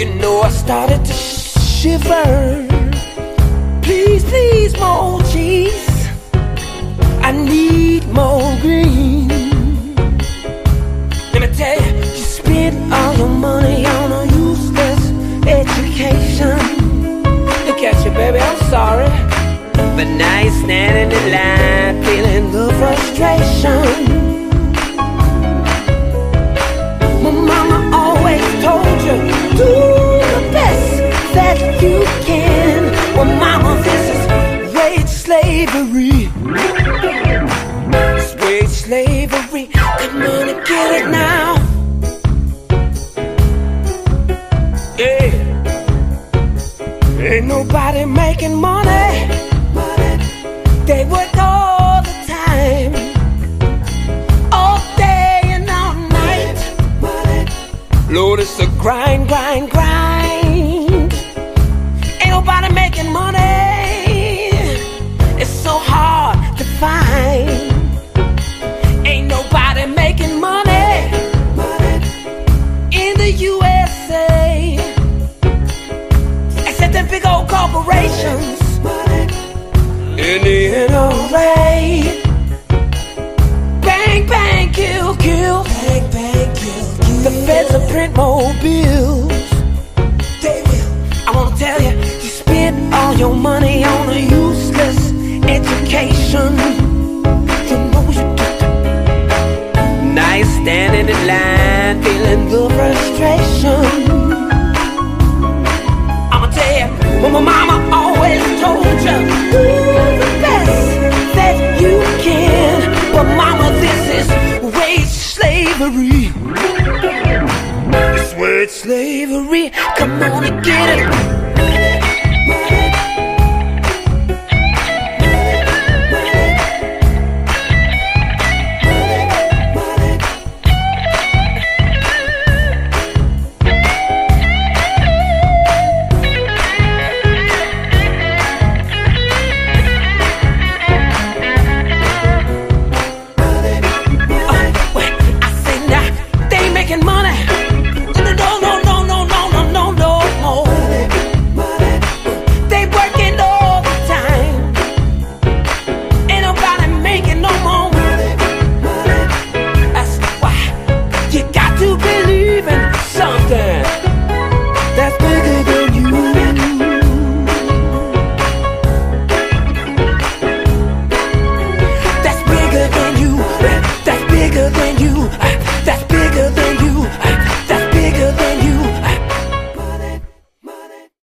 You know I started to shiver. Please, please, more cheese. I need more green. Let me tell you, you spent all your money on a useless education. Look at you, baby, I'm sorry. But now you're standing in line, feeling the frustration. My mama always told you, do the best that you can. Well, mama, this is wage slavery. It's wage slavery. Come on and get it now. Yeah. Ain't nobody making money. They work all the time, all day and all night. Lord, it's a grind, grind, grind. Ain't nobody making money. It's so hard to find. Ain't nobody making money in the USA, except them big old corporations in the NRA. Bang, bang, kill, kill. Bang, bang, kill, kill. The feds will print more bills. They will. I wanna tell you, you spent all your money on a useless education. You know you did. Now you're standing in line, feeling the frustration. I'ma tell you, what my mama always told you, do the best that you can. But mama, this is wage slavery. It's wage slavery. Come on and get it.